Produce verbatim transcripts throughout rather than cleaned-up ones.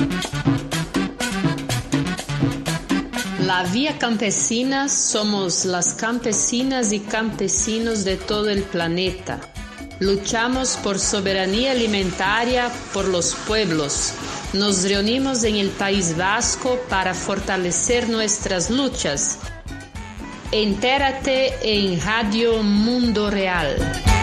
La Vía Campesina somos las campesinas y campesinos de todo el planeta. Luchamos por soberanía alimentaria por los pueblos. Nos reunimos en el País Vasco para fortalecer nuestras luchas. Entérate en Radio Mundo Real.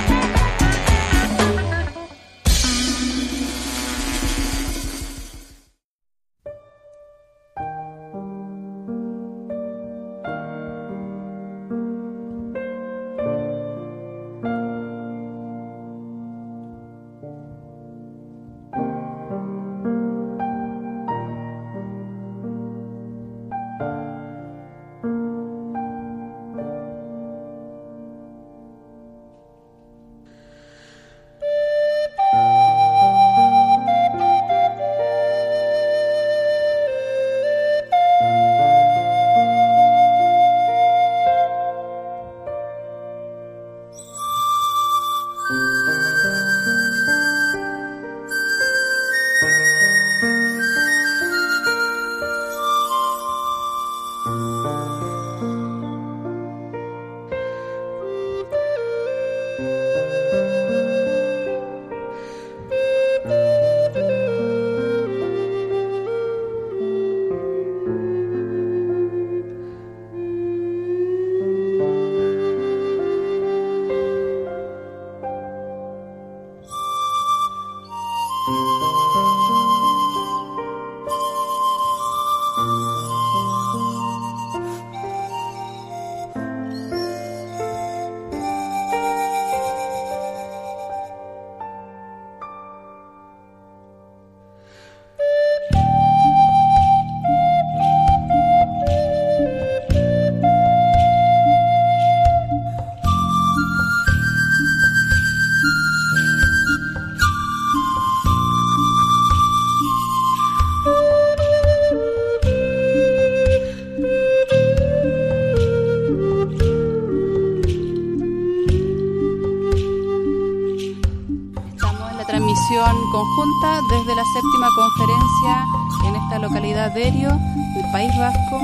Conjunta desde la séptima conferencia en esta localidad de Derio, del País Vasco,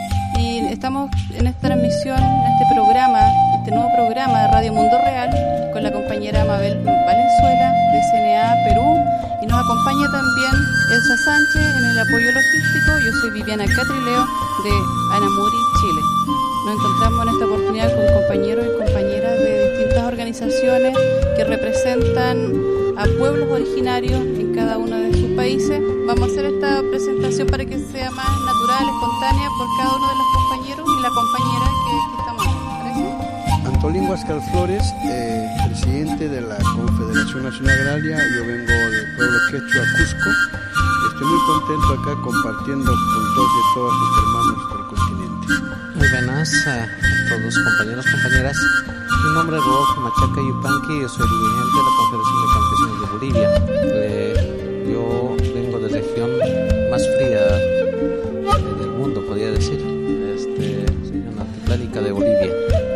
y estamos en esta transmisión, en este programa, este nuevo programa de Radio Mundo Real, con la compañera Mabel Valenzuela de C N A Perú, y nos acompaña también Elsa Sánchez en el apoyo logístico. Yo soy Viviana Catrileo de Anamuri, Chile. Nos encontramos en esta oportunidad con compañeros y compañeras de distintas organizaciones que representan a pueblos originarios en cada uno de sus países. Vamos a hacer esta presentación para que sea más natural, espontánea por cada uno de los compañeros y la compañera que, que estamos aquí. ¿Parece? Antolín Huáscar Flores, eh, presidente de la Confederación Nacional Agraria. Yo vengo del pueblo quechua Cusco. Estoy muy contento acá compartiendo con todos y todas sus hermanos del continente. Muy buenas a todos compañeros, compañeras. Mi nombre es Rodolfo Machaca Yupanqui, yo soy dirigente de la Confederación de Campesinos de Bolivia. Eh, yo vengo de la región más fría eh, del mundo, podría decir. Este, soy una altiplánica de Bolivia,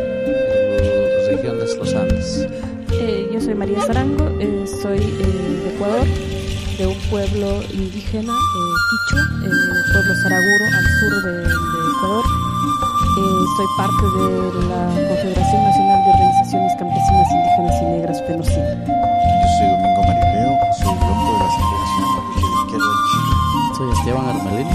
en la región de los Andes. Eh, yo soy María Zarango, eh, soy eh, de Ecuador, de un pueblo indígena, eh, quichua, eh, pueblo Saraguro, al sur de, de Ecuador. Eh, soy parte de la Confederación Nacional de Organizaciones Campesinas Indígenas y Negras, FENOCIN. Yo soy Domingo Marileo, soy loco de la Asamblea Nacional de la Izquierda de Chile. Soy Esteban Armelino,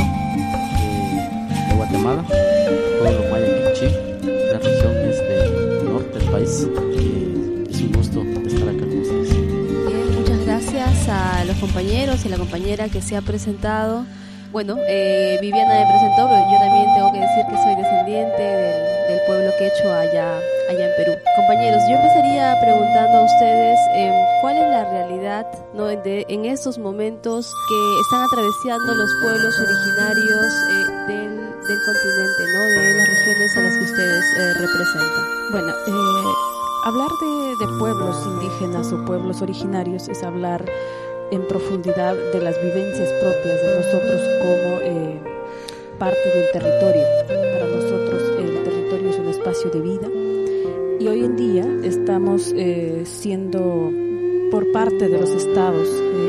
de, de Guatemala, pueblo maya Quichí, la región es del norte del país. Eh, es un gusto estar acá con ustedes. Bien, muchas gracias a los compañeros y a la compañera que se ha presentado. Bueno, eh, Viviana me presentó, pero yo también tengo que decir que soy descendiente del, del pueblo quechua allá, allá en Perú. Compañeros, yo empezaría preguntando a ustedes eh, cuál es la realidad, ¿no?, de, en estos momentos que están atravesando los pueblos originarios eh, del, del continente, ¿no?, de las regiones a las que ustedes eh, representan. Bueno, eh, hablar de, de pueblos indígenas o pueblos originarios es hablar en profundidad de las vivencias propias de nosotros como eh, parte del territorio. Para nosotros el territorio es un espacio de vida y hoy en día estamos eh, siendo por parte de los estados eh,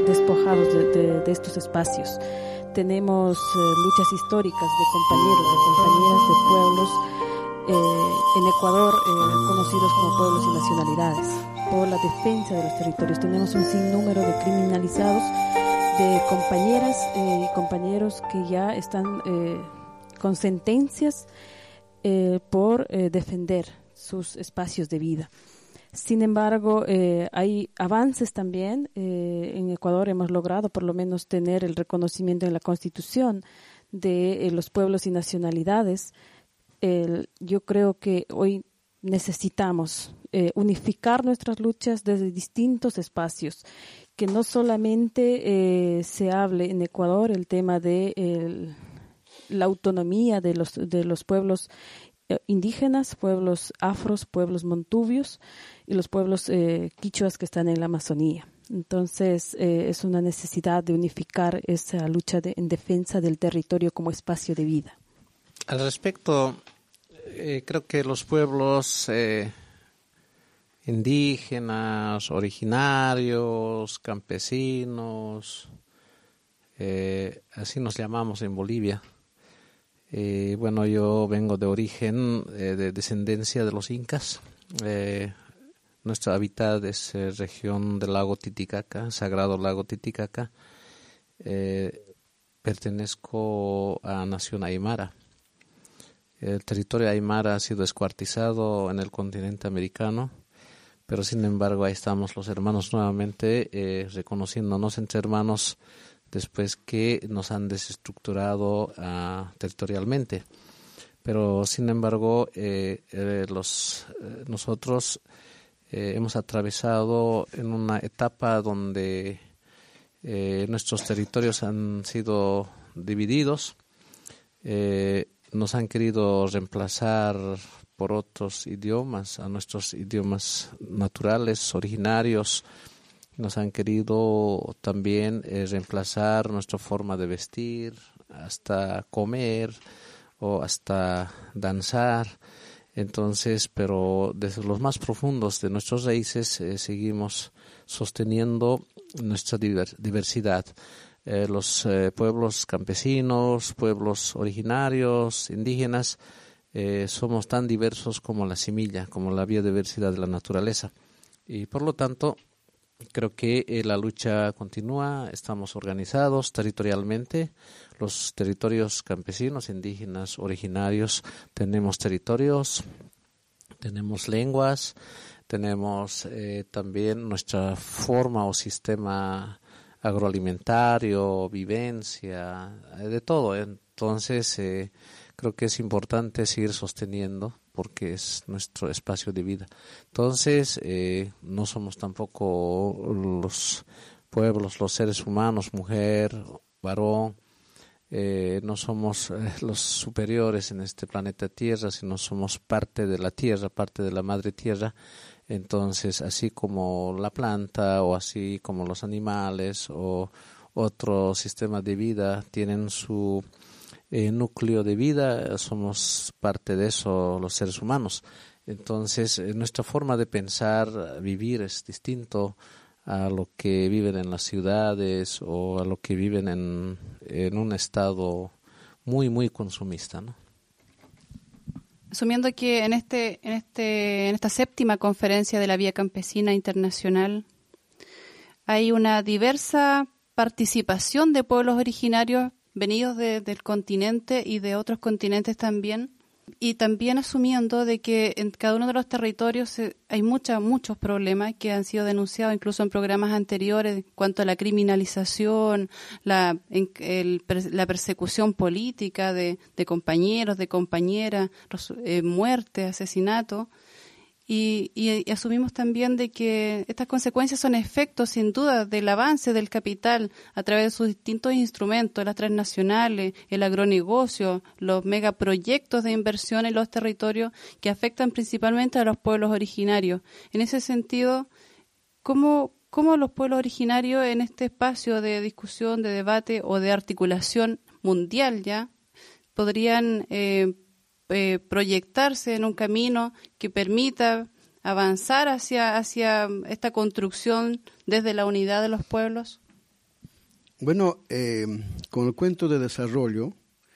despojados de, de, de estos espacios. Tenemos eh, luchas históricas de compañeros, de compañeras de pueblos eh, en Ecuador eh, conocidos como pueblos y nacionalidades, por la defensa de los territorios. Tenemos un sinnúmero de criminalizados, de compañeras eh, y compañeros que ya están eh, con sentencias eh, por eh, defender sus espacios de vida. Sin embargo, eh, hay avances también. Eh, en Ecuador hemos logrado por lo menos tener el reconocimiento en la Constitución de eh, los pueblos y nacionalidades. Eh, yo creo que hoy necesitamos eh, unificar nuestras luchas desde distintos espacios, que no solamente eh, se hable en Ecuador el tema de el, la autonomía de los, de los pueblos indígenas, pueblos afros, pueblos montubios y los pueblos eh, quichuas que están en la Amazonía. Entonces, eh, es una necesidad de unificar esa lucha de, en defensa del territorio como espacio de vida. Al respecto, eh, creo que los pueblos eh, indígenas, originarios, campesinos, eh, así nos llamamos en Bolivia. Eh, bueno, yo vengo de origen, eh, de descendencia de los incas. Eh, nuestro hábitat es eh, región del lago Titicaca, sagrado lago Titicaca. Eh, pertenezco a Nación Aymara. El territorio aymara ha sido descuartizado en el continente americano, pero sin embargo ahí estamos los hermanos nuevamente eh, reconociéndonos entre hermanos después que nos han desestructurado uh, territorialmente. Pero, sin embargo, eh, eh, los, eh, nosotros eh, hemos atravesado en una etapa donde eh, nuestros territorios han sido divididos, eh, nos han querido reemplazar por otros idiomas, a nuestros idiomas naturales, originarios. Nos han querido también eh, reemplazar nuestra forma de vestir, hasta comer o hasta danzar. Entonces, pero desde los más profundos de nuestras raíces eh, seguimos sosteniendo nuestra diver- diversidad. Eh, los eh, pueblos campesinos, pueblos originarios, indígenas, eh, somos tan diversos como la semilla, como la biodiversidad de la naturaleza. Y por lo tanto, creo que eh, la lucha continúa, estamos organizados territorialmente, los territorios campesinos, indígenas, originarios, tenemos territorios, tenemos lenguas, tenemos eh, también nuestra forma o sistema agroalimentario, vivencia, eh, de todo. Entonces, eh, creo que es importante seguir sosteniendo porque es nuestro espacio de vida. Entonces, eh, no somos tampoco los pueblos, los seres humanos, mujer, varón, eh, no somos eh, los superiores en este planeta Tierra, sino somos parte de la Tierra, parte de la Madre Tierra. Entonces, así como la planta o así como los animales o otro sistema de vida tienen su Eh, núcleo de vida, somos parte de eso los seres humanos. Entonces, eh, nuestra forma de pensar, vivir es distinto a lo que viven en las ciudades o a lo que viven en, en un estado muy, muy consumista, ¿no? Asumiendo que en este, en este, en esta séptima conferencia de la Vía Campesina Internacional hay una diversa participación de pueblos originarios venidos de, del continente y de otros continentes también, y también asumiendo de que en cada uno de los territorios eh, hay mucha, muchos problemas que han sido denunciados incluso en programas anteriores en cuanto a la criminalización, la, en, el, la persecución política de, de compañeros, de compañeras, eh, muerte, asesinato. Y, y, y asumimos también de que estas consecuencias son efectos, sin duda, del avance del capital a través de sus distintos instrumentos, las transnacionales, el agronegocio, los megaproyectos de inversión en los territorios que afectan principalmente a los pueblos originarios. En ese sentido, ¿cómo, cómo los pueblos originarios en este espacio de discusión, de debate o de articulación mundial ya podrían eh, Eh, proyectarse en un camino que permita avanzar hacia, hacia esta construcción desde la unidad de los pueblos? Bueno, eh, con el cuento de desarrollo,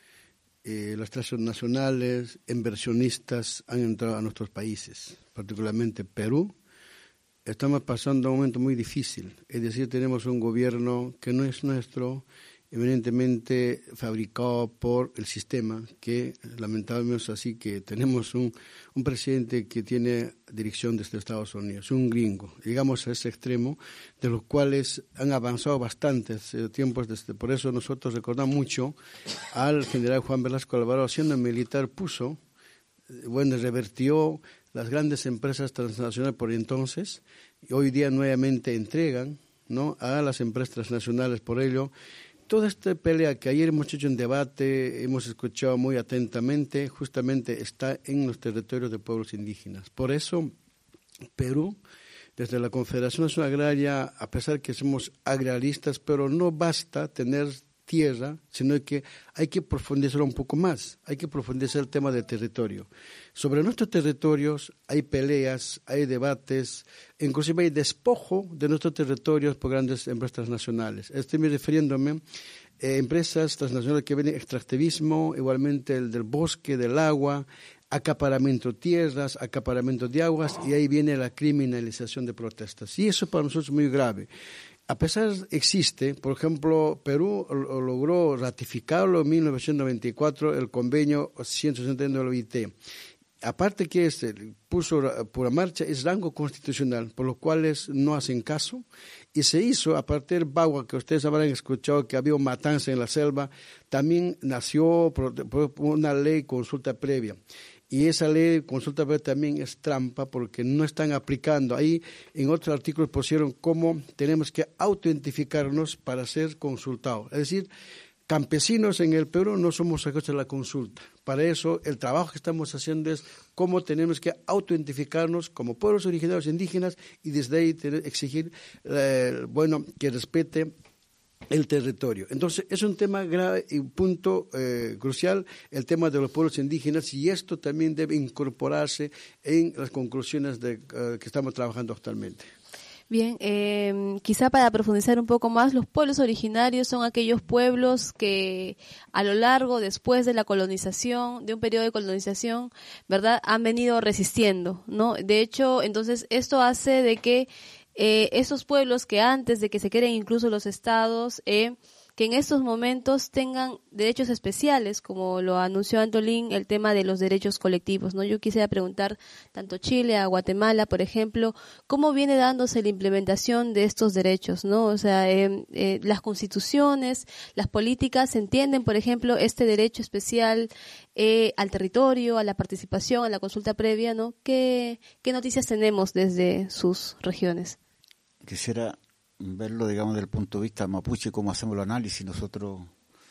eh, las transnacionales, inversionistas han entrado a nuestros países, particularmente Perú. Estamos pasando un momento muy difícil, es decir, tenemos un gobierno que no es nuestro, evidentemente fabricado por el sistema, que lamentablemente es así, que tenemos un, un presidente que tiene dirección desde Estados Unidos, un gringo. Llegamos a ese extremo, de los cuales han avanzado bastantes eh, tiempos, desde, por eso nosotros recordamos mucho al general Juan Velasco Alvarado, siendo militar, puso, eh, bueno, revertió las grandes empresas transnacionales por entonces, y hoy día nuevamente entregan, ¿no?, a las empresas transnacionales. Por ello, toda esta pelea que ayer hemos hecho en debate, hemos escuchado muy atentamente, justamente está en los territorios de pueblos indígenas. Por eso, Perú, desde la Confederación Nacional Agraria, a pesar que somos agraristas, pero no basta tener tierra, sino que hay que profundizar un poco más, hay que profundizar el tema del territorio. Sobre nuestros territorios hay peleas, hay debates, inclusive hay despojo de nuestros territorios por grandes empresas transnacionales. Estoy refiriéndome a eh, empresas transnacionales que ven extractivismo, igualmente el del bosque, del agua, acaparamiento de tierras, acaparamiento de aguas, y ahí viene la criminalización de protestas. Y eso para nosotros es muy grave. A pesar existe, por ejemplo, Perú logró ratificarlo en mil novecientos noventa y cuatro, el convenio ciento sesenta y nueve de la O I T. Aparte que este puso por marcha, es rango constitucional, por los cuales no hacen caso, y se hizo a partir de Bagua, que ustedes habrán escuchado que había una matanza en la selva, también nació por, por una ley consulta previa. Y esa ley de consulta previa también es trampa porque no están aplicando. Ahí en otros artículos pusieron cómo tenemos que autoidentificarnos para ser consultados. Es decir, campesinos en el Perú no somos sujetos de la consulta. Para eso el trabajo que estamos haciendo es cómo tenemos que autoidentificarnos como pueblos originarios indígenas y desde ahí tener, exigir eh, bueno, que respete el territorio. Entonces, es un tema grave y un punto eh, crucial, el tema de los pueblos indígenas, y esto también debe incorporarse en las conclusiones de, uh, que estamos trabajando actualmente. Bien, eh, quizá para profundizar un poco más, los pueblos originarios son aquellos pueblos que a lo largo, después de la colonización, de un periodo de colonización, ¿verdad?, han venido resistiendo, ¿no? De hecho, entonces, esto hace de que Eh, esos pueblos que antes de que se creen incluso los estados, eh, que en estos momentos tengan derechos especiales, como lo anunció Antolín, el tema de los derechos colectivos, ¿no? Yo quisiera preguntar tanto Chile, a Guatemala, por ejemplo, ¿cómo viene dándose la implementación de estos derechos, ¿no? O sea, eh, eh, las constituciones, las políticas entienden, por ejemplo, este derecho especial eh, al territorio, a la participación, a la consulta previa, ¿no? ¿Qué, qué noticias tenemos desde sus regiones? Quisiera verlo, digamos, desde el punto de vista mapuche, cómo hacemos el análisis nosotros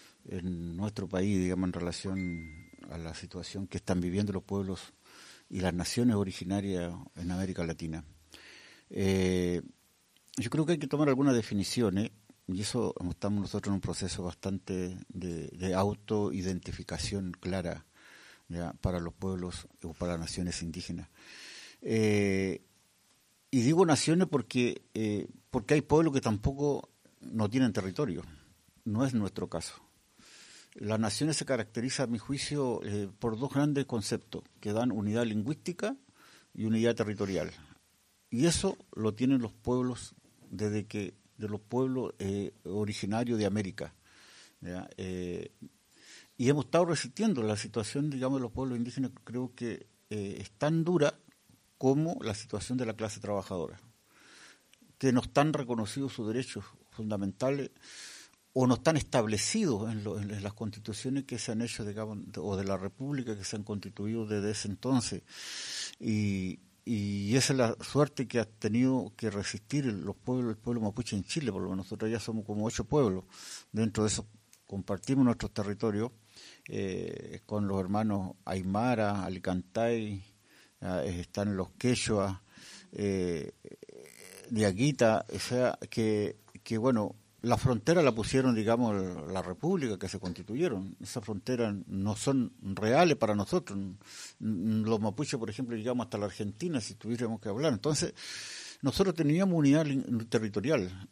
en nuestro país, digamos, en relación a la situación que están viviendo los pueblos y las naciones originarias en América Latina. Eh, yo creo que hay que tomar algunas definiciones, y eso estamos nosotros en un proceso bastante de, de autoidentificación clara, ya, para los pueblos o para las naciones indígenas. Eh, Y digo naciones porque eh, porque hay pueblos que tampoco no tienen territorio. No es nuestro caso. Las naciones se caracterizan, a mi juicio, eh, por dos grandes conceptos que dan unidad lingüística y unidad territorial. Y eso lo tienen los pueblos desde que de los pueblos eh, originarios de América. ¿Ya? Eh, y hemos estado resistiendo la situación, digamos, de los pueblos indígenas. Creo que eh, es tan dura como la situación de la clase trabajadora, que no están reconocidos sus derechos fundamentales o no están establecidos en, lo, en las constituciones que se han hecho, digamos, o de la república que se han constituido desde ese entonces. Y, y esa es la suerte que ha tenido que resistir los pueblos, el pueblo mapuche en Chile, por lo menos nosotros ya somos como ocho pueblos, dentro de eso compartimos nuestros territorios eh, con los hermanos Aymara, Alicantay, eh, están los quechua, eh, Diaguita, o sea, que, que bueno, la frontera la pusieron, digamos, la república que se constituyeron. Esas fronteras no son reales para nosotros. Los mapuches, por ejemplo, llegamos hasta la Argentina si tuviéramos que hablar. Entonces, nosotros teníamos unidad territorial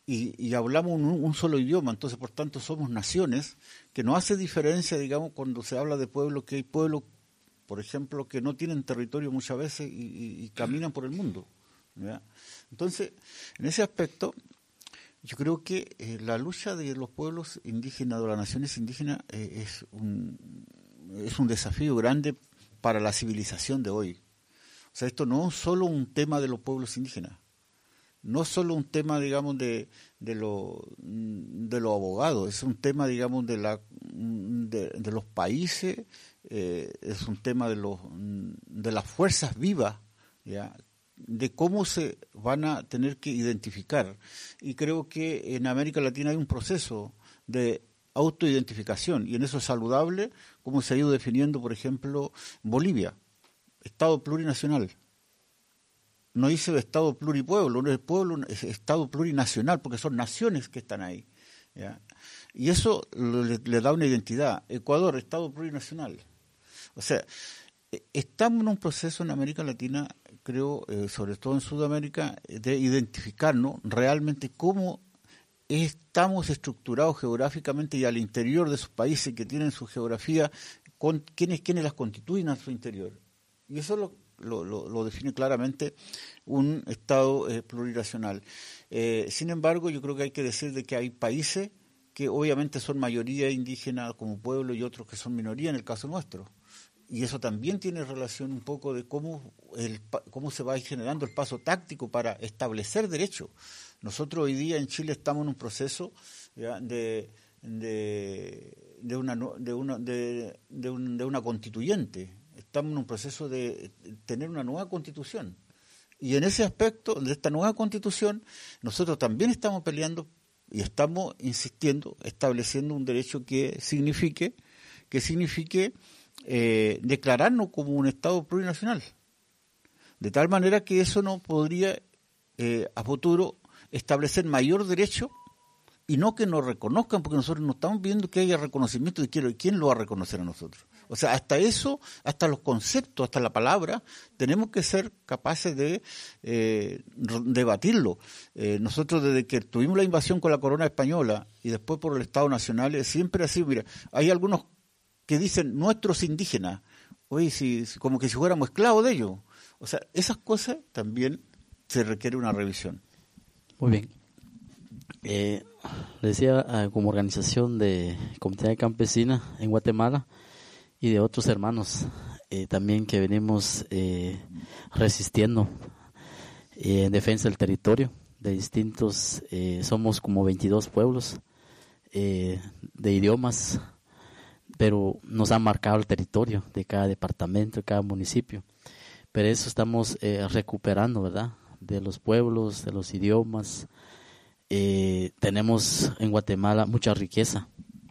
y, y hablamos un, un solo idioma, entonces por tanto somos naciones, que no hace diferencia, digamos, cuando se habla de pueblos, que hay pueblos, por ejemplo, que no tienen territorio muchas veces y, y, y caminan por el mundo, ¿ya? Entonces, en ese aspecto, yo creo que eh, la lucha de los pueblos indígenas, de las naciones indígenas, eh, es un, es un desafío grande para la civilización de hoy. O sea, esto no es solo un tema de los pueblos indígenas, no es solo un tema, digamos, de de, lo, de los abogados, es un tema, digamos, de la de, de los países, eh, es un tema de los de las fuerzas vivas, ¿ya?, de cómo se van a tener que identificar. Y creo que en América Latina hay un proceso de autoidentificación, y en eso es saludable, como se ha ido definiendo, por ejemplo, Bolivia, Estado plurinacional. No dice Estado pluripueblo, no es pueblo, es Estado plurinacional, porque son naciones que están ahí, ¿ya? Y eso le, le da una identidad. Ecuador, Estado plurinacional. O sea, estamos en un proceso en América Latina, creo, eh, sobre todo en Sudamérica, de identificarnos realmente cómo estamos estructurados geográficamente y al interior de esos países que tienen su geografía, con quiénes, quiénes las constituyen a su interior. Y eso lo Lo, lo, lo define claramente un Estado eh, plurinacional. Eh, sin embargo, yo creo que hay que decir de que hay países que obviamente son mayoría indígena como pueblo y otros que son minoría, en el caso nuestro. Y eso también tiene relación un poco de cómo, el, cómo se va generando el paso táctico para establecer derechos. Nosotros hoy día en Chile estamos en un proceso, ¿ya?, de, de, de, una, de, una, de, de, un, de una constituyente. Estamos en un proceso de tener una nueva constitución. Y en ese aspecto, de esta nueva constitución, nosotros también estamos peleando y estamos insistiendo, estableciendo un derecho que signifique, que signifique eh, declararnos como un Estado plurinacional. De tal manera que eso nos podría, eh, a futuro, establecer mayor derecho, y no que nos reconozcan, porque nosotros no estamos viendo que haya reconocimiento de quién, quién lo va a reconocer a nosotros. O sea, hasta eso, hasta los conceptos, hasta la palabra, tenemos que ser capaces de eh, debatirlo. Eh, nosotros desde que tuvimos la invasión con la corona española y después por el Estado Nacional, siempre ha sido, mira, hay algunos que dicen nuestros indígenas, oye, si, si, como que si fuéramos esclavos de ellos. O sea, esas cosas también se requiere una revisión. Muy bien. Eh, le decía, eh, como organización de Comunidad Campesina en Guatemala y de otros hermanos eh, también que venimos eh, resistiendo eh, en defensa del territorio de distintos, eh, somos como veintidós pueblos eh, de idiomas, pero nos han marcado el territorio de cada departamento, de cada municipio. Pero eso estamos eh, recuperando, ¿verdad? De los pueblos, de los idiomas. Eh, tenemos en Guatemala mucha riqueza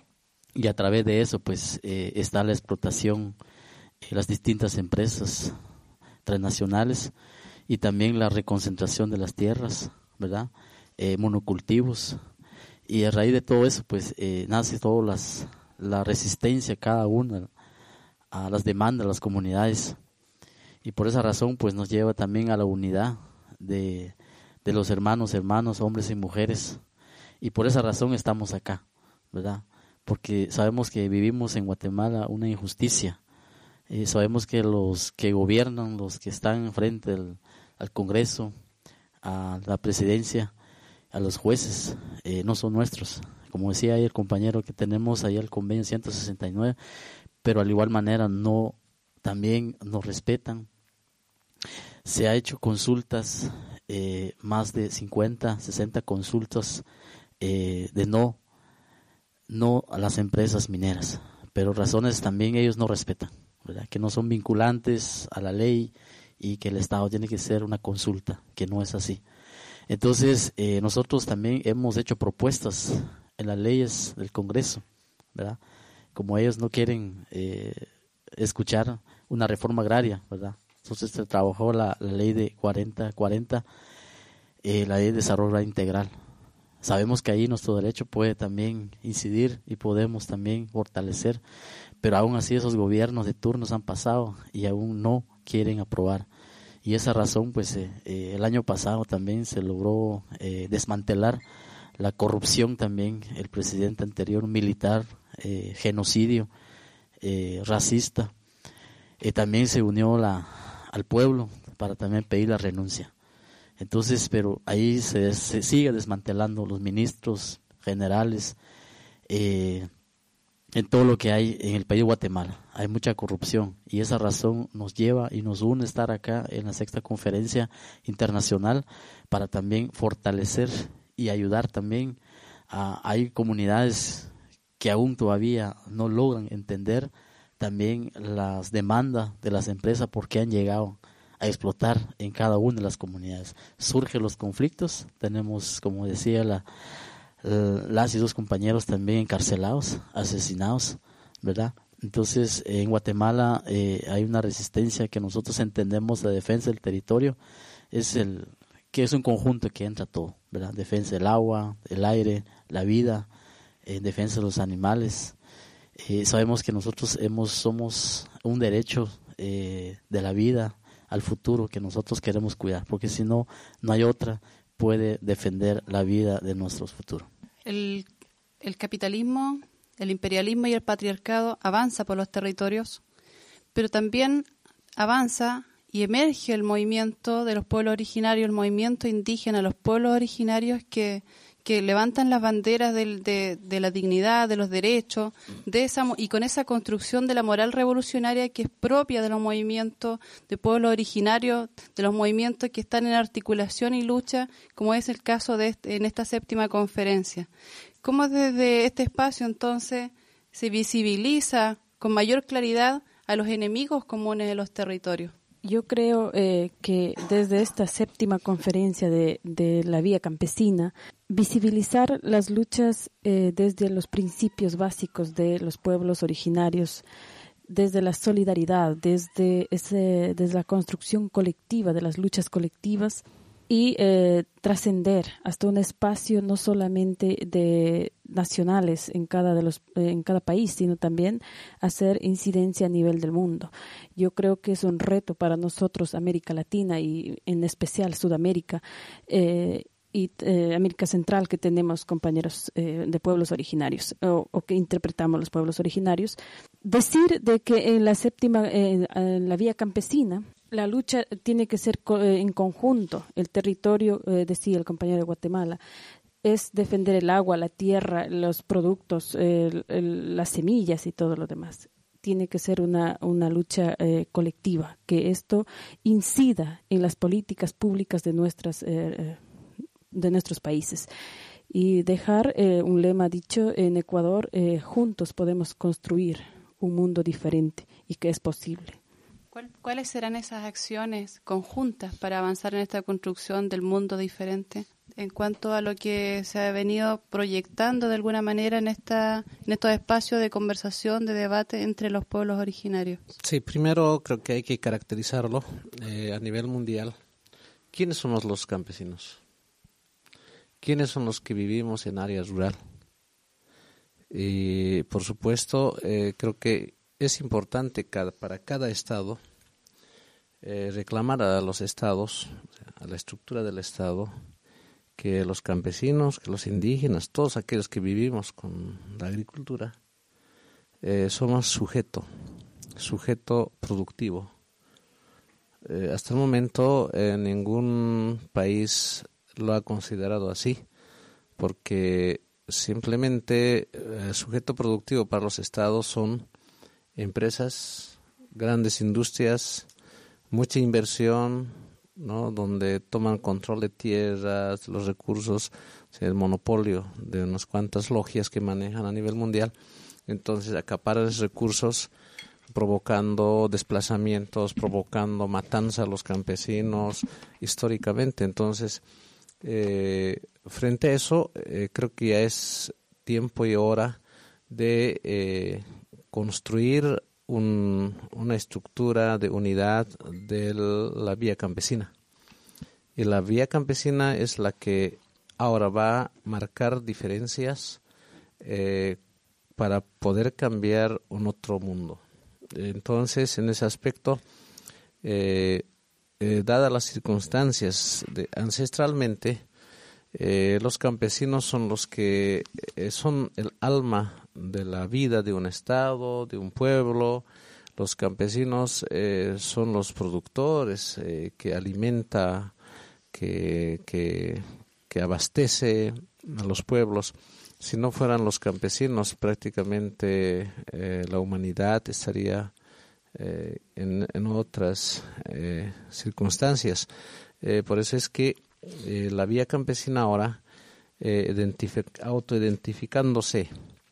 y a través de eso pues eh, está la explotación, eh, las distintas empresas transnacionales y también la reconcentración de las tierras, ¿verdad? Eh, monocultivos, y a raíz de todo eso pues eh, nace toda las, la resistencia cada una a las demandas de las comunidades, y por esa razón pues nos lleva también a la unidad de de los hermanos, hermanos, hombres y mujeres, y por esa razón estamos acá, ¿verdad? Porque sabemos que vivimos en Guatemala una injusticia, eh, sabemos que los que gobiernan, los que están frente al, al Congreso, a la presidencia, a los jueces, eh, no son nuestros, como decía ahí el compañero, que tenemos ahí el convenio ciento sesenta y nueve, pero al igual manera no, también nos respetan. Se ha hecho consultas, eh, más de cincuenta, sesenta consultas eh, de no, no a las empresas mineras, pero razones también ellos no respetan, ¿verdad? Que no son vinculantes a la ley y que el Estado tiene que hacer una consulta, que no es así. Entonces, eh, nosotros también hemos hecho propuestas en las leyes del Congreso, ¿verdad? Como ellos no quieren eh, escuchar una reforma agraria, ¿verdad? Entonces se trabajó la, la ley de cuarenta cuarenta, eh, la ley de desarrollo integral. Sabemos que ahí nuestro derecho puede también incidir y podemos también fortalecer, pero aún así esos gobiernos de turnos han pasado y aún no quieren aprobar. Y esa razón, pues eh, eh, el año pasado también se logró eh, desmantelar la corrupción también, el presidente anterior militar, eh, genocidio, eh, racista, eh, también se unió la, al pueblo para también pedir la renuncia. Entonces, pero ahí se, se sigue desmantelando los ministros generales, eh, en todo lo que hay en el país de Guatemala. Hay mucha corrupción y esa razón nos lleva y nos une a estar acá en la sexta conferencia internacional para también fortalecer y ayudar también a, hay comunidades que aún todavía no logran entender también las demandas de las empresas porque han llegado a explotar en cada una de las comunidades. Surgen los conflictos, tenemos, como decía la las y dos compañeros también encarcelados, asesinados, ¿verdad? Entonces, en Guatemala eh, hay una resistencia que nosotros entendemos, la defensa del territorio, es el que es un conjunto que entra todo, ¿verdad? Defensa del agua, el aire, la vida, eh, defensa de los animales. Eh, sabemos que nosotros hemos somos un derecho eh, de la vida al futuro que nosotros queremos cuidar, porque si no, no hay otra puede defender la vida de nuestro futuro. El, el capitalismo, el imperialismo y el patriarcado avanza por los territorios, pero también avanza y emerge el movimiento de los pueblos originarios, el movimiento indígena, los pueblos originarios que, que levantan las banderas del, de, de la dignidad, de los derechos, de esa y con esa construcción de la moral revolucionaria que es propia de los movimientos de pueblos originarios, de los movimientos que están en articulación y lucha, como es el caso de este, en esta séptima conferencia. ¿Cómo desde este espacio entonces se visibiliza con mayor claridad a los enemigos comunes de los territorios? Yo creo eh, que desde esta séptima conferencia de, de la vía campesina, visibilizar las luchas eh, desde los principios básicos de los pueblos originarios, desde la solidaridad, desde, ese, desde la construcción colectiva, de las luchas colectivas, y eh, trascender hasta un espacio no solamente de nacionales en cada de los eh, en cada país, sino también hacer incidencia a nivel del mundo. Yo creo que es un reto para nosotros, América Latina y en especial Sudamérica eh, y eh, América Central, que tenemos compañeros eh, de pueblos originarios o, o que interpretamos los pueblos originarios, decir de que en la séptima, eh, en la vía campesina, la lucha tiene que ser en conjunto. El territorio, eh, decía el compañero de Guatemala, es defender el agua, la tierra, los productos, el, el, las semillas y todo lo demás. Tiene que ser una, una lucha eh, colectiva, que esto incida en las políticas públicas de, nuestras, eh, de nuestros países. Y dejar eh, un lema dicho en Ecuador, eh, juntos podemos construir un mundo diferente y que es posible. ¿Cuáles serán esas acciones conjuntas para avanzar en esta construcción del mundo diferente en cuanto a lo que se ha venido proyectando de alguna manera en esta en estos espacios de conversación, de debate entre los pueblos originarios? Sí, primero creo que hay que caracterizarlo eh, a nivel mundial. ¿Quiénes somos los campesinos? ¿Quiénes son los que vivimos en área rural? Y por supuesto, eh, creo que es importante cada, para cada estado eh, reclamar a los estados, a la estructura del estado, que los campesinos, que los indígenas, todos aquellos que vivimos con la agricultura, eh, somos sujeto, sujeto productivo. Eh, hasta el momento eh, ningún país lo ha considerado así, porque simplemente eh, sujeto productivo para los estados son empresas, grandes industrias, mucha inversión, ¿no? Donde toman control de tierras, los recursos, o sea, el monopolio de unas cuantas logias que manejan a nivel mundial. Entonces acaparan esos recursos provocando desplazamientos, provocando matanza a los campesinos históricamente. Entonces, eh, frente a eso, eh, creo que ya es tiempo y hora de eh, construir un, una estructura de unidad de la vía campesina. Y la vía campesina es la que ahora va a marcar diferencias eh, para poder cambiar un otro mundo. Entonces, en ese aspecto, eh, eh, dadas las circunstancias de, ancestralmente, Eh, los campesinos son los que eh, son el alma de la vida de un estado, de un pueblo. Los campesinos eh, son los productores eh, que alimenta, que, que, que abastece a los pueblos. Si no fueran los campesinos, prácticamente eh, la humanidad estaría eh, en, en otras eh, circunstancias. Eh, por eso es que eh, la vía campesina ahora, eh, identific- autoidentificándose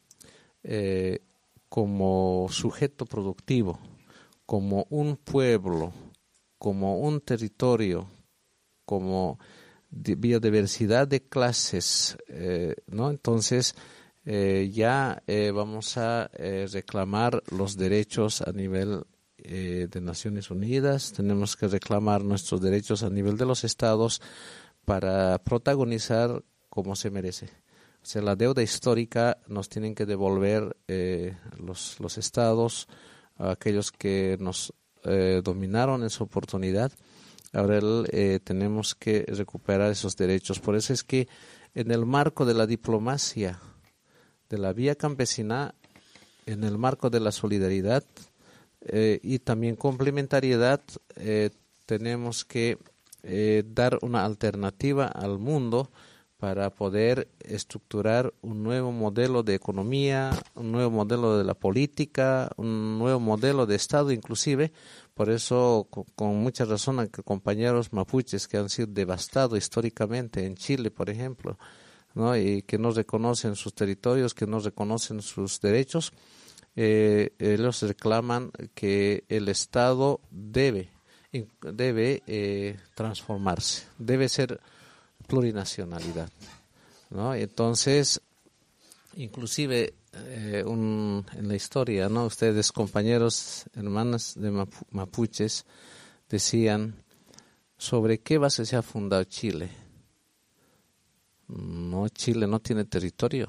eh, como sujeto productivo, como un pueblo, como un territorio, como de biodiversidad de clases, eh, ¿no? Entonces eh, ya eh, vamos a eh, reclamar los derechos a nivel eh, de Naciones Unidas, tenemos que reclamar nuestros derechos a nivel de los estados para protagonizar como se merece. O sea, la deuda histórica nos tienen que devolver eh, los, los estados, aquellos que nos eh, dominaron en su oportunidad. Ahora eh, tenemos que recuperar esos derechos. Por eso es que en el marco de la diplomacia, de la vía campesina, en el marco de la solidaridad eh, y también complementariedad, eh, tenemos que eh, dar una alternativa al mundo para poder estructurar un nuevo modelo de economía, un nuevo modelo de la política, un nuevo modelo de Estado inclusive. Por eso, con, con mucha razón, a que compañeros mapuches que han sido devastados históricamente en Chile, por ejemplo, ¿no? Y que no reconocen sus territorios, que no reconocen sus derechos, eh, ellos reclaman que el Estado debe, debe eh, transformarse, debe ser plurinacionalidad, ¿no? Entonces, inclusive eh, un, en la historia, ¿no? Ustedes, compañeros, hermanas de Mapu- mapuches, decían sobre qué base se ha fundado Chile. No, Chile no tiene territorio.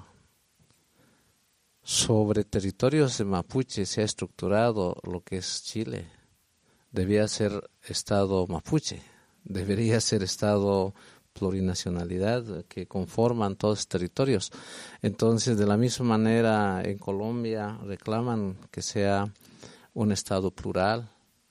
Sobre territorios de mapuche se ha estructurado lo que es Chile. Debía ser Estado mapuche, debería ser Estado plurinacionalidad que conforman todos los territorios. Entonces, de la misma manera, en Colombia reclaman que sea un Estado plural.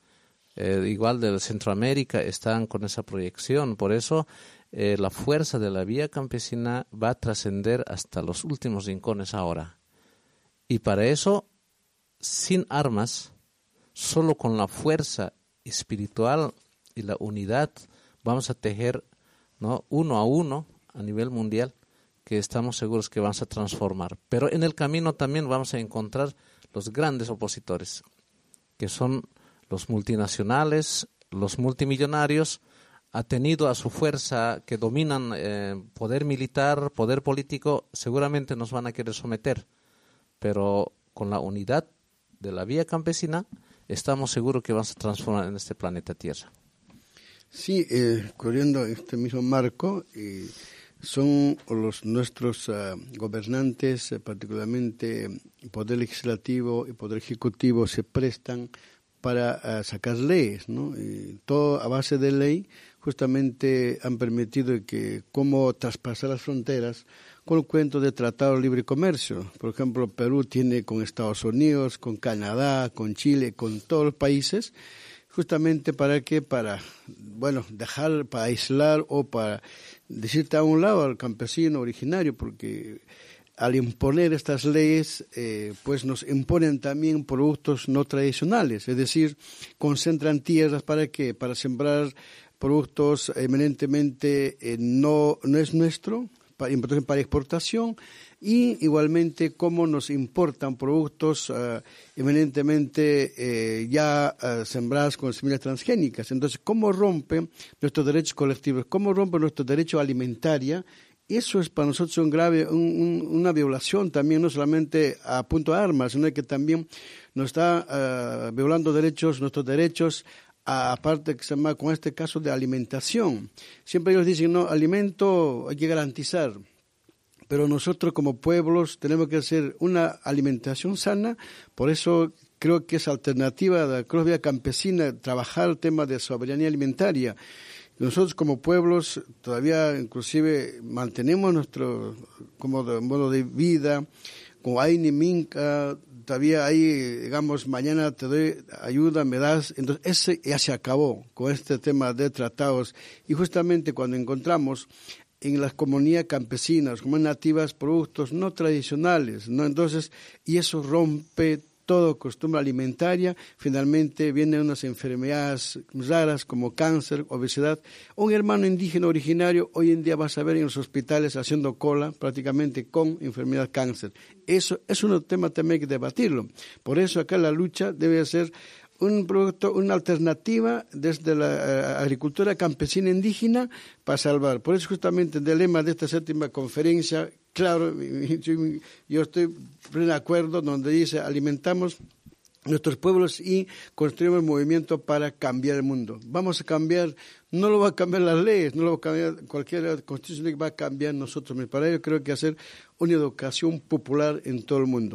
Eh, igual de Centroamérica están con esa proyección. Por eso, eh, la fuerza de la vía campesina va a trascender hasta los últimos rincones ahora. Y para eso, sin armas, solo con la fuerza espiritual y la unidad, vamos a tejer, ¿no?, uno a uno a nivel mundial, que estamos seguros que vamos a transformar. Pero en el camino también vamos a encontrar los grandes opositores, que son los multinacionales, los multimillonarios, ha tenido a su fuerza que dominan eh, poder militar, poder político, seguramente nos van a querer someter. Pero con la unidad de la vía campesina, estamos seguros que vamos a transformar en este planeta Tierra. Sí, eh, corriendo este mismo marco, eh, son los nuestros uh, gobernantes, eh, particularmente el Poder Legislativo y Poder Ejecutivo, se prestan para uh, sacar leyes, ¿no? Y todo a base de ley, justamente han permitido que cómo traspasar las fronteras con el cuento de Tratado de Libre Comercio. Por ejemplo, Perú tiene con Estados Unidos, con Canadá, con Chile, con todos los países, justamente para que, para, bueno, dejar, para aislar o para decirte a un lado al campesino originario, porque al imponer estas leyes, eh, pues nos imponen también productos no tradicionales, es decir, concentran tierras para qué, para sembrar productos eminentemente eh, no, no es nuestro, para, para exportación, y igualmente cómo nos importan productos uh, eminentemente eh, ya uh, sembrados con semillas transgénicas. Entonces, ¿cómo rompen nuestros derechos colectivos? ¿Cómo rompen nuestro derecho alimentario? Eso es para nosotros un grave, un, un, una violación también, no solamente a punto de armas, sino que también nos está uh, violando derechos, nuestros derechos, aparte que se llama con este caso de alimentación. Siempre ellos dicen, no, alimento hay que garantizar. Pero nosotros como pueblos tenemos que hacer una alimentación sana, por eso creo que es alternativa de la Cruz Vía Campesina trabajar el tema de soberanía alimentaria. Nosotros como pueblos todavía inclusive mantenemos nuestro como de, modo de vida, como hay ni minca, todavía hay, digamos, mañana te doy ayuda, me das, entonces ese ya se acabó con este tema de tratados. Y justamente cuando encontramos en las comunidades campesinas, como nativas, productos no tradicionales, ¿no? Entonces, y eso rompe todo costumbre alimentaria, finalmente vienen unas enfermedades raras como cáncer, obesidad. Un hermano indígena originario hoy en día vas a ver en los hospitales haciendo cola prácticamente con enfermedad cáncer. Eso es un tema también que debatirlo. Por eso acá la lucha debe ser un producto, una alternativa desde la uh, agricultura campesina indígena para salvar. Por eso justamente el lema de esta séptima conferencia, claro, yo estoy de acuerdo, donde dice alimentamos nuestros pueblos y construimos movimiento para cambiar el mundo. Vamos a cambiar, no lo va a cambiar las leyes, no lo va a cambiar cualquier constitución, va a cambiar nosotros. Para ello creo que hacer una educación popular en todo el mundo.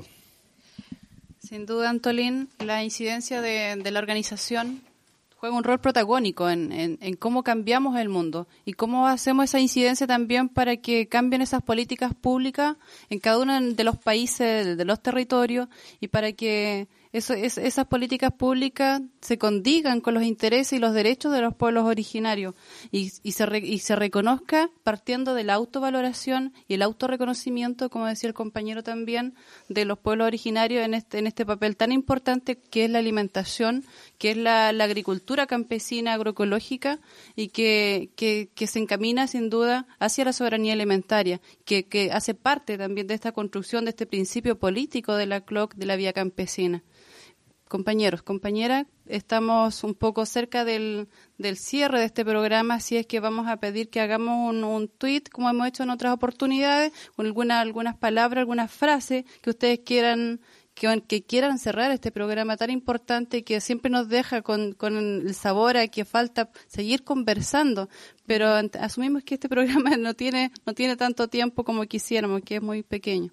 Sin duda, Antolín, la incidencia de, de la organización juega un rol protagónico en, en, en cómo cambiamos el mundo y cómo hacemos esa incidencia también para que cambien esas políticas públicas en cada uno de los países, de los territorios, y para que eso, es, esas políticas públicas se condigan con los intereses y los derechos de los pueblos originarios y, y, se, re, y se reconozca partiendo de la autovaloración y el autorreconocimiento, como decía el compañero también, de los pueblos originarios en este, en este papel tan importante que es la alimentación, que es la, la agricultura campesina agroecológica y que, que, que se encamina sin duda hacia la soberanía alimentaria, que, que hace parte también de esta construcción, de este principio político de la C L O C, de la vía campesina. Compañeros, compañeras, estamos un poco cerca del, del cierre de este programa, así es que vamos a pedir que hagamos un, un tweet, como hemos hecho en otras oportunidades, con alguna, algunas palabras, algunas frases que ustedes quieran que, que quieran cerrar este programa tan importante que siempre nos deja con, con el sabor a que falta seguir conversando, pero asumimos que este programa no tiene, no tiene tanto tiempo como quisiéramos, que es muy pequeño.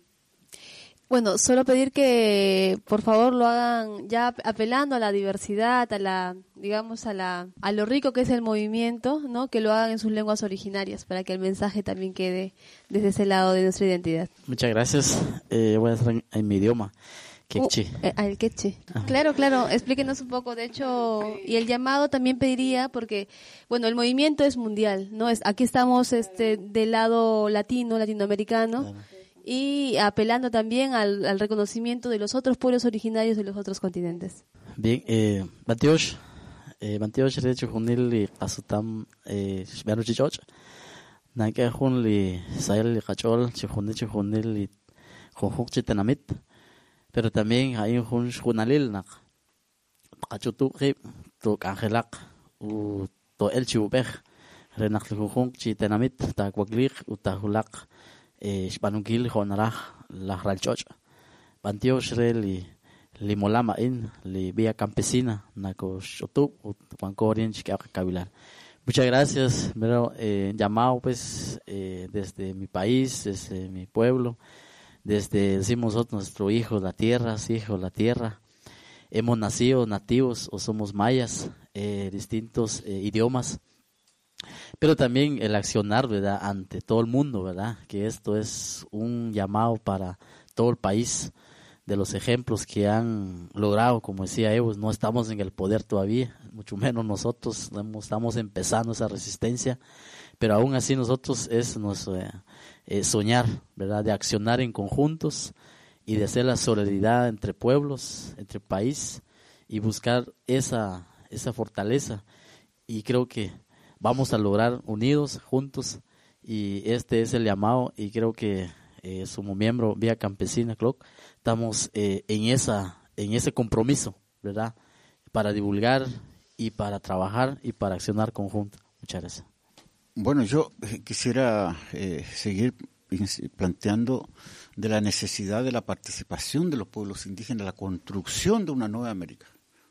Bueno, solo pedir que por favor lo hagan ya apelando a la diversidad, a la, digamos, a la, a lo rico que es el movimiento, ¿no? Que lo hagan en sus lenguas originarias para que el mensaje también quede desde ese lado de nuestra identidad. Muchas gracias. Eh, voy a hacer en, en mi idioma. Quechí. Uh, eh, el quechí. Claro, claro, explíquenos un poco. De hecho, y el llamado también pediría, porque, bueno, el movimiento es mundial, ¿no? Es, aquí estamos este del lado latino, latinoamericano. Claro. Y apelando también al, al reconocimiento de los otros pueblos originarios de los otros continentes. Bien, eh, Bantiosh, eh, Bantiosh de hecho junil li asutam eh shmeru chichoch, nanke jun li sayal li kachol chijunil chijunil li junjuk chitenamit, pero también hay un jun junalil nak kachutu hip tu kangelak u to el chubej renak li junjuk chitenamit ta kwaglik u ta hulak Spanungil honaraj la ranchoch Bantiosh re li li molama in li vía campesina nako shotu Juancorien Kabilar. Muchas gracias, pero eh, llamado pues eh, desde mi país, desde mi pueblo, desde decimos nosotros nuestro hijo la tierra, hijo la tierra. Hemos nacido nativos o somos mayas, eh, distintos eh, idiomas. Pero también el accionar, ¿verdad?, ante todo el mundo, ¿verdad?, que esto es un llamado para todo el país, de los ejemplos que han logrado, como decía Evo, no estamos en el poder todavía, mucho menos nosotros, estamos empezando esa resistencia, pero aún así nosotros es nuestro eh, eh, soñar, ¿verdad?, de accionar en conjuntos y de hacer la solidaridad entre pueblos, entre país y buscar esa, esa fortaleza, y creo que vamos a lograr unidos, juntos, y este es el llamado, y creo que eh, como miembro Vía Campesina C L O C estamos eh, en esa en ese compromiso, ¿verdad?, para divulgar y para trabajar y para accionar conjunto. Muchas gracias. Bueno, yo quisiera eh, seguir planteando de la necesidad de la participación de los pueblos indígenas, la construcción de una nueva América.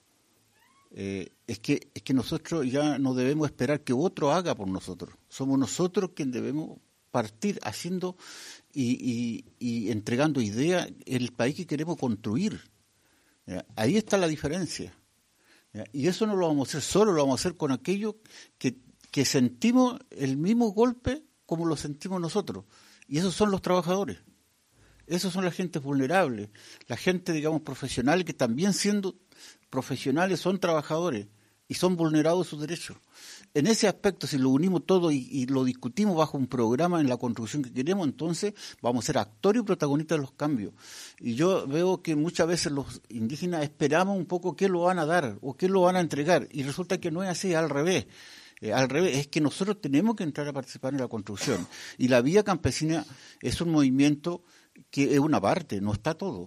Eh, es que es que nosotros ya no debemos esperar que otro haga por nosotros. Somos nosotros quienes debemos partir haciendo y, y, y entregando ideas en el país que queremos construir. ¿Ya? Ahí está la diferencia. ¿Ya? Y eso no lo vamos a hacer solo, lo vamos a hacer con aquellos que que sentimos el mismo golpe como lo sentimos nosotros. Y esos son los trabajadores. Esos son la gente vulnerable, la gente, digamos, profesional, que también siendo profesionales son trabajadores y son vulnerados sus derechos. En ese aspecto, si lo unimos todo y, y lo discutimos bajo un programa en la construcción que queremos, entonces vamos a ser actores y protagonistas de los cambios. Y yo veo que muchas veces los indígenas esperamos un poco qué lo van a dar o qué lo van a entregar, y resulta que no es así, al revés. Eh, al revés, es que nosotros tenemos que entrar a participar en la construcción. Y la Vía Campesina es un movimiento que es una parte, no está todo.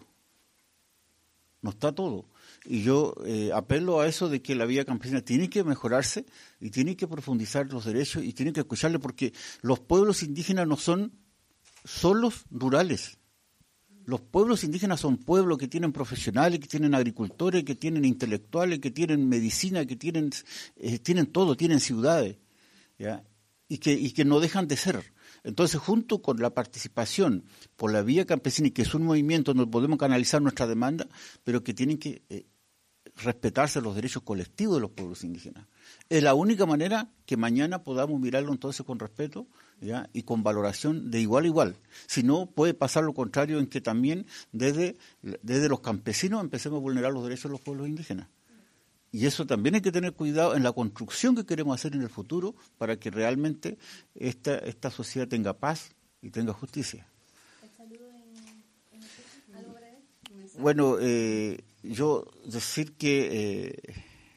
No está todo. Y yo eh, apelo a eso de que la Vía Campesina tiene que mejorarse y tiene que profundizar los derechos y tiene que escucharle, porque los pueblos indígenas no son solos rurales. Los pueblos indígenas son pueblos que tienen profesionales, que tienen agricultores, que tienen intelectuales, que tienen medicina, que tienen eh, tienen todo, tienen ciudades, ¿ya? Y que y que no dejan de ser. Entonces, junto con la participación por la Vía Campesina, que es un movimiento donde podemos canalizar nuestra demanda, pero que tienen que eh, respetarse los derechos colectivos de los pueblos indígenas. Es la única manera que mañana podamos mirarlo entonces con respeto, ¿ya? Y con valoración de igual a igual. Si no, puede pasar lo contrario, en que también desde, desde los campesinos empecemos a vulnerar los derechos de los pueblos indígenas. Y eso también hay que tener cuidado en la construcción que queremos hacer en el futuro para que realmente esta, esta sociedad tenga paz y tenga justicia. ¿El saludo en, en algo breve? Bueno, eh, yo decir que eh,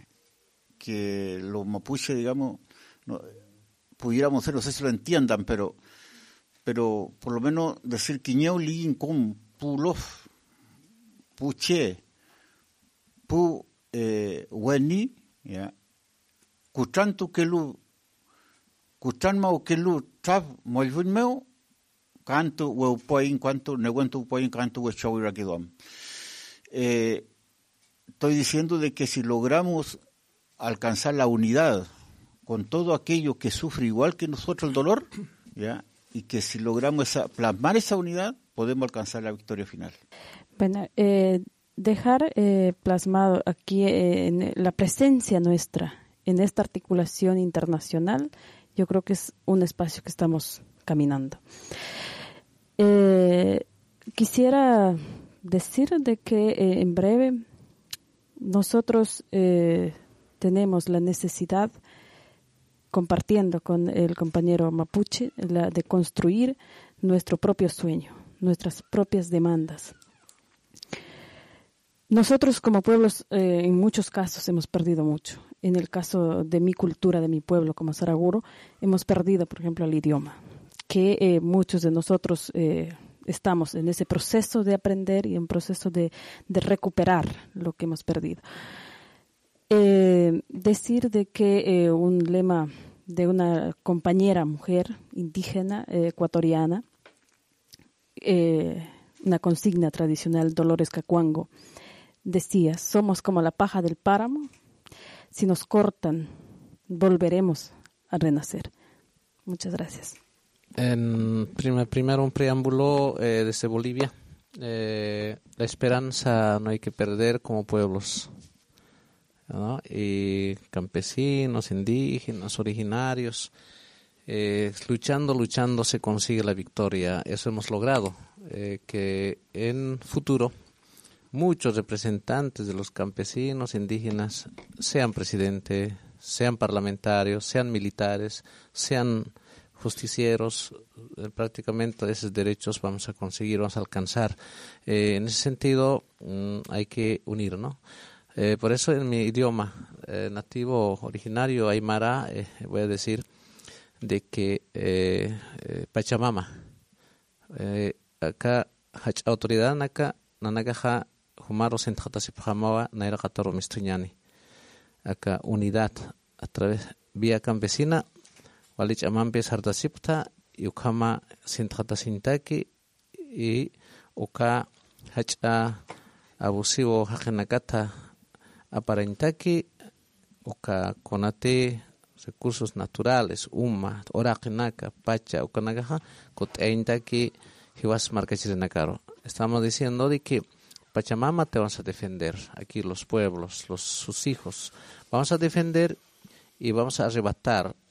que los mapuches, digamos, no, pudiéramos ser, no sé si lo entiendan, pero pero por lo menos decir que ñeu li con pulof puche pu eh, weni, ya, kuchan tu kelu kuchan mau kelu tab molvun meu canto o poin cuanto ne cuanto poin canto o chawira kidom. Eh, estoy diciendo de que si logramos alcanzar la unidad con todo aquello que sufre igual que nosotros el dolor, ya, y que si logramos esa, plasmar esa unidad, podemos alcanzar la victoria final. Bueno, eh, dejar eh, plasmado aquí eh, en la presencia nuestra en esta articulación internacional, yo creo que es un espacio que estamos caminando. Eh, quisiera decir de que eh, en breve nosotros eh, tenemos la necesidad, compartiendo con el compañero mapuche, la de construir nuestro propio sueño, nuestras propias demandas. Nosotros como pueblos eh, en muchos casos hemos perdido mucho. En el caso de mi cultura, de mi pueblo como Saraguro, hemos perdido, por ejemplo, el idioma, que eh, muchos de nosotros eh, estamos en ese proceso de aprender y en proceso de, de recuperar lo que hemos perdido. Eh, decir de que eh, un lema de una compañera mujer indígena eh, ecuatoriana, eh, una consigna tradicional, Dolores Cacuango, decía: somos como la paja del páramo, si nos cortan, volveremos a renacer. Muchas gracias. En primer, primero un preámbulo eh, desde Bolivia. Eh, la esperanza no hay que perder como pueblos, ¿no? Y campesinos, indígenas, originarios, eh, luchando, luchando se consigue la victoria. Eso hemos logrado, eh, que en futuro muchos representantes de los campesinos, indígenas, sean presidentes, sean parlamentarios, sean militares, sean justicieros, eh, prácticamente esos derechos vamos a conseguir, vamos a alcanzar. Eh, en ese sentido mmm, hay que unir, ¿no? Eh, por eso en mi idioma eh, nativo originario aymara eh, voy a decir de que eh, eh, Pachamama, eh, acá hach autoridad acá nanagaja humaro sentajatasiphamawa naira kataro mistriñani, acá unidad a través vía campesina walich amampe sartasipta y ukama sentajatasintaki y uka hacha abusivo hajenakata aparentaki uka konate recursos naturales uma oraqinaka pacha ukanagaja koteintaki hiwas marcachirenakaro. Estamos diciendo de que Pachamama te vamos a defender, aquí los pueblos, los sus hijos, vamos a defender y vamos a arrebatar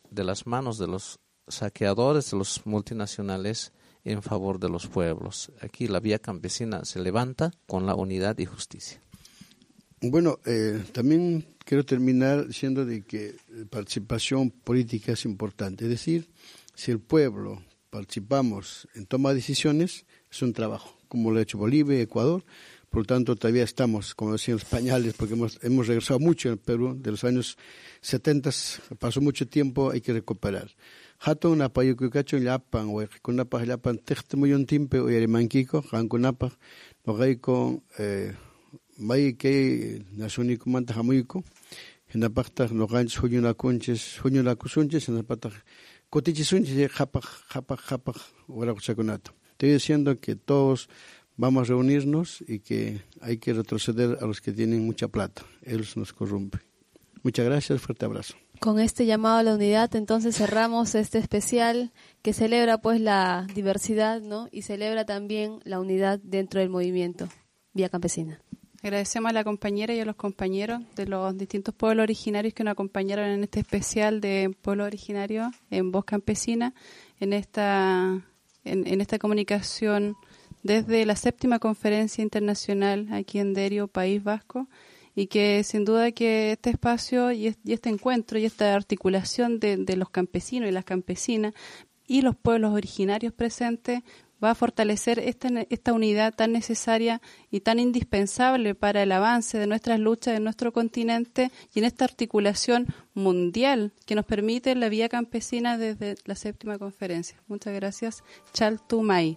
de las manos de los saqueadores, de los multinacionales, en favor de los pueblos. Aquí la vía campesina se levanta con la unidad y justicia. Bueno, eh, también quiero terminar diciendo de que la participación política es importante. Es decir, si el pueblo participamos en toma de decisiones, es un trabajo, como lo ha hecho Bolivia y Ecuador. Por lo tanto, todavía estamos, como decían los españoles, porque hemos, hemos regresado mucho en el Perú, de los años setenta, pasó mucho tiempo, hay que recuperar. Hato una payucucacho llapan, o kunapa llapan texte muy un timpe, o yarimanquico, hankunapa, no gaiko, eh, may que nasunico manta jamuico, en la pasta no ganch huyuna conches, huyuna cusunches, en la pata cotichisunches, japaj, japaj, japaj, o chaconato. Estoy diciendo que todos vamos a reunirnos y que hay que retroceder a los que tienen mucha plata. Ellos nos corrompen. Muchas gracias, fuerte abrazo. Con este llamado a la unidad, entonces cerramos este especial que celebra pues la diversidad, ¿no? Y celebra también la unidad dentro del movimiento Vía Campesina. Agradecemos a la compañera y a los compañeros de los distintos pueblos originarios que nos acompañaron en este especial de pueblos originarios en Voz Campesina, en esta, en, en esta comunicación desde la séptima conferencia internacional aquí en Derio, País Vasco, y que sin duda que este espacio y este encuentro y esta articulación de, de los campesinos y las campesinas y los pueblos originarios presentes va a fortalecer esta, esta unidad tan necesaria y tan indispensable para el avance de nuestras luchas en nuestro continente y en esta articulación mundial que nos permite la Vía Campesina desde la séptima conferencia. Muchas gracias. Chaltumay.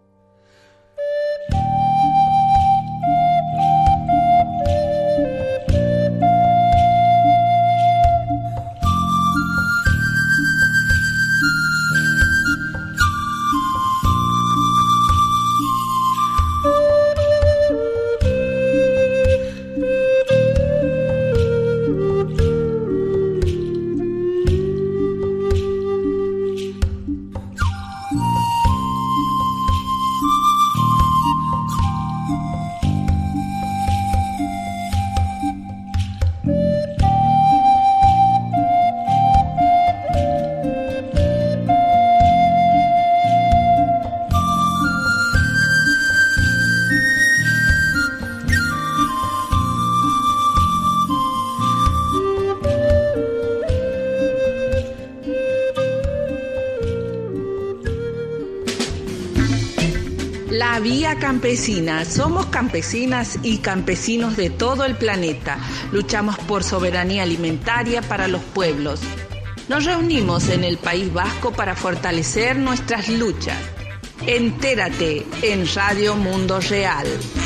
La Vía Campesina. Somos campesinas y campesinos de todo el planeta. Luchamos por soberanía alimentaria para los pueblos. Nos reunimos en el País Vasco para fortalecer nuestras luchas. Entérate en Radio Mundo Real.